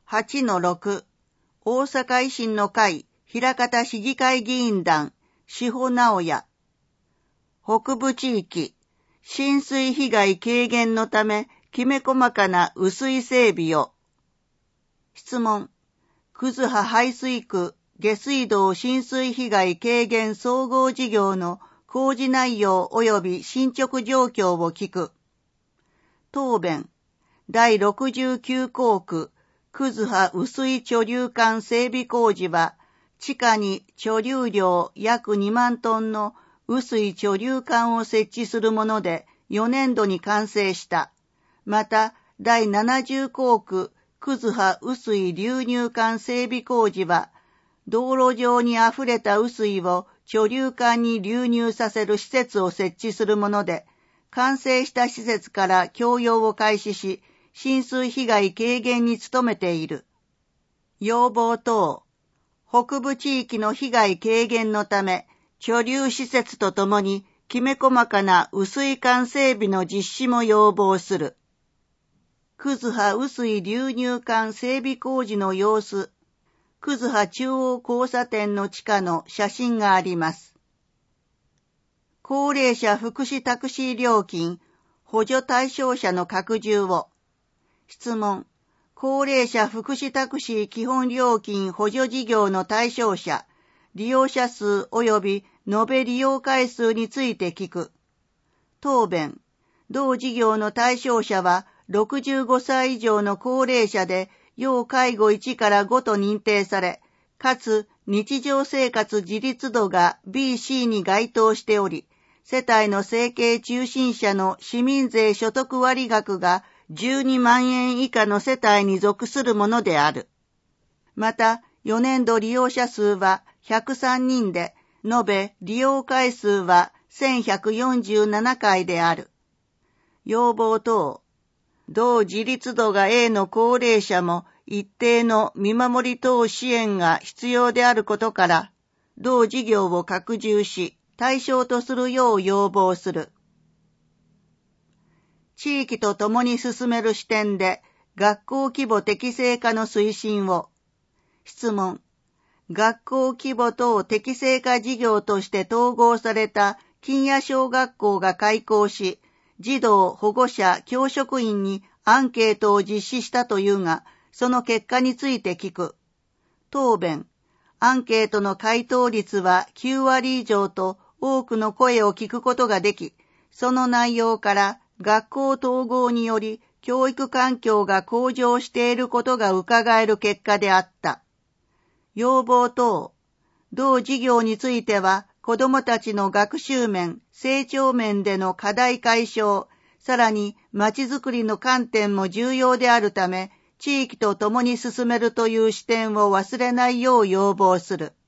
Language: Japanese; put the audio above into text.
8-6 大阪維新の会枚方市議会議員団志保直也。北部地域浸水被害軽減のためきめ細かな雨水整備を。質問。葛葉排水区下水道浸水被害軽減総合事業の工事内容及び進捗状況を聞く。答弁。第69工区葛葉雨水貯留管整備工事は、地下に貯留量約2万トンの雨水貯留管を設置するもので、4年度に完成した。また、第70工区葛葉雨水流入管整備工事は、道路上に溢れた雨水を貯留管に流入させる施設を設置するもので、完成した施設から供用を開始し、浸水被害軽減に努めている。要望等。北部地域の被害軽減のため、貯留施設とともにきめ細かな雨水管整備の実施も要望する。葛葉雨水流入管整備工事の様子。葛葉中央交差点の地下の写真があります。高齢者福祉タクシー料金補助対象者の拡充を。質問。高齢者福祉タクシー基本料金補助事業の対象者、利用者数及び延べ利用回数について聞く。答弁。同事業の対象者は65歳以上の高齢者で要介護1から5と認定され、かつ日常生活自立度が B、C に該当しており、世帯の生計中心者の市民税所得割額が12万円以下の世帯に属するものである。また、4年度利用者数は103人で、延べ利用回数は1147回である。要望等。同自立度が A の高齢者も一定の見守り等支援が必要であることから、同事業を拡充し、対象とするよう要望する。地域と共に進める視点で学校規模適正化の推進を。質問。学校規模等適正化事業として統合された金谷小学校が開校し、児童、保護者、教職員にアンケートを実施したというが、その結果について聞く。答弁。アンケートの回答率は9割以上と多くの声を聞くことができ、その内容から学校統合により教育環境が向上していることが伺える結果であった。要望等。同事業については、子どもたちの学習面、成長面での課題解消、さらにまちづくりの観点も重要であるため、地域と共に進めるという視点を忘れないよう要望する。